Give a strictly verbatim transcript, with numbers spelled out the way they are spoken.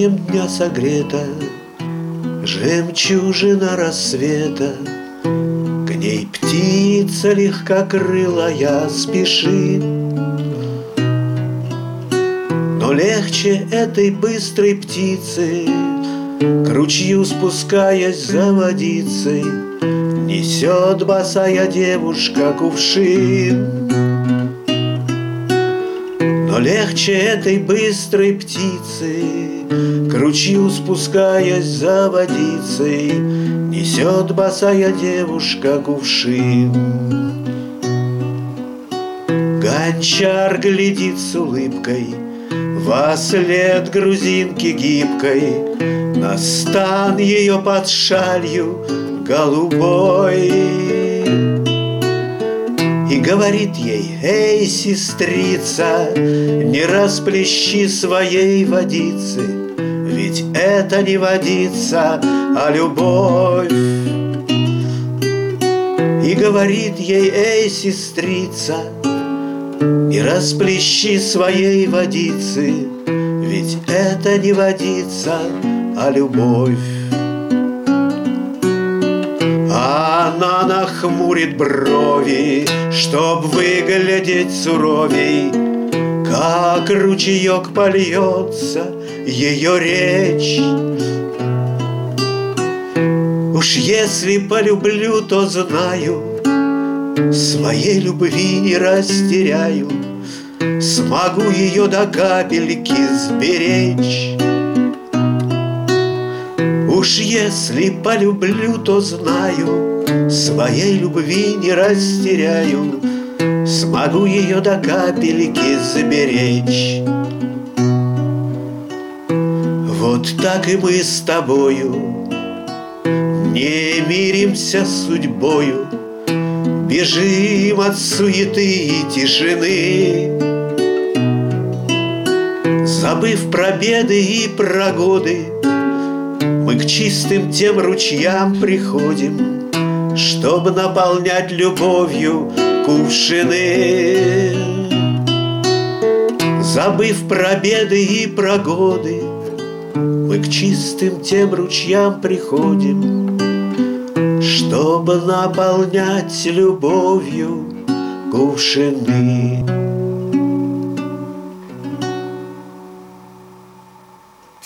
сиянием дня согрета, жемчужина рассвета. К ней птица легкокрылая спешит, но легче этой быстрой птицы, к ручью спускаясь за водицей, несет босая девушка кувшин. Но легче этой быстрой птицы, к ручью спускаясь за водицей, несет босая девушка кувшин. Гончар глядит с улыбкой вослед грузинки гибкой на стан ее под шалью голубой и говорит ей: эй, сестрица, не расплещи своей водицы, ведь это не водица, а любовь. И говорит ей: эй, сестрица, не расплещи своей водицы, ведь это не водица, а любовь. Она нахмурит брови, чтоб выглядеть суровей, как ручеек польется ее речь. Уж если полюблю, то знаю, своей любви не растеряю, смогу ее до капельки сберечь. Уж если полюблю, то знаю, своей любви не растеряю, смогу ее до капельки сберечь. Вот так и мы с тобою не миримся с судьбою, бежим от суеты и тишины, забыв про беды и про годы. Мы к чистым тем ручьям приходим, чтобы наполнять любовью кувшины. Забыв про беды и про годы, мы к чистым тем ручьям приходим, чтобы наполнять любовью кувшины.